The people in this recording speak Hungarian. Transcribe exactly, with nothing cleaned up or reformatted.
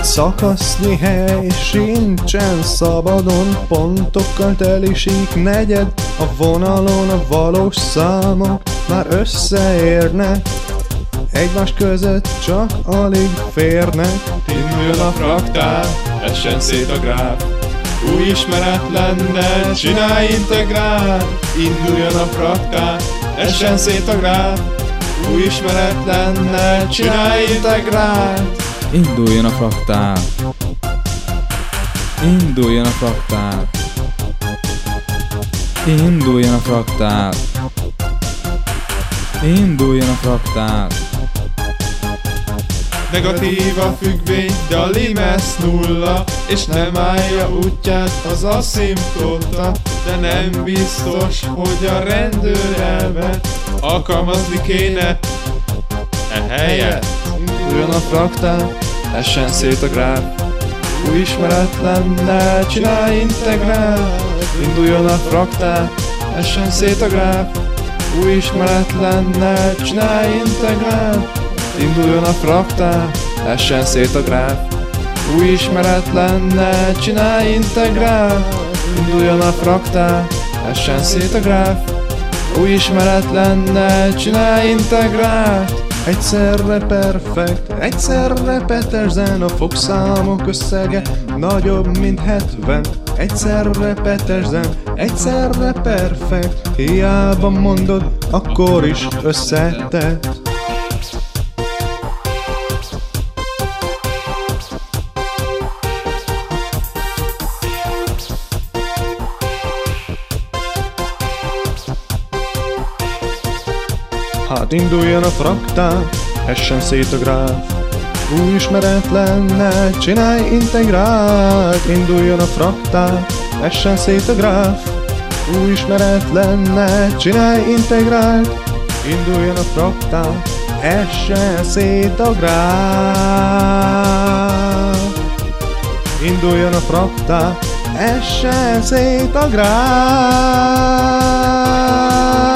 szakasznyi hely sincsen szabadon, pontokkal telisik negyed, a vonalon a valós számok már összeérnek, egymás között csak alig férnek. Induljon a fraktál, essen szét a gráf, új ismeretlennel csinálj integrál. Induljon a fraktál, essen szét a gráf, új ismeretlennel csinálj integrál. Induljon a fraktál. Induljon a fraktál. Induljon a fraktál. Induljon a fraktál. Negatív a függvény, de a limesz nulla, és nem állja útját az aszimtóta. De nem biztos, hogy a rendőr elvet alkalmazni kéne e helyet. Induljon a fraktál, essen szét a gráf, új ismeretlennel csinálj integrál. Induljon a fraktál, essen szét a gráf, új ismeretlennel csinálj integrál. Induljon a fraktál, essen szét a gráf, új ismeretlennel csinálj integrál. Induljon a fraktál, essen szét a gráf, új ismeretlennel csinálj integrált. Egyszerre perfekt, egyszerre peterzen, a fogszámok összege nagyobb, mint hetven. Egyszerre peterzen, egyszerre perfekt, hiába mondod, akkor is összetett. Hát induljon a fraktál, essen szét a gráf, új ismeretlennel csinálj integrált. Induljon a fraktál, essen szét a gráf, új ismeretlennel csinálj integrált. Induljon a fraktál, essen szét a gráf. Induljon a fraktál, essen szét a gráf.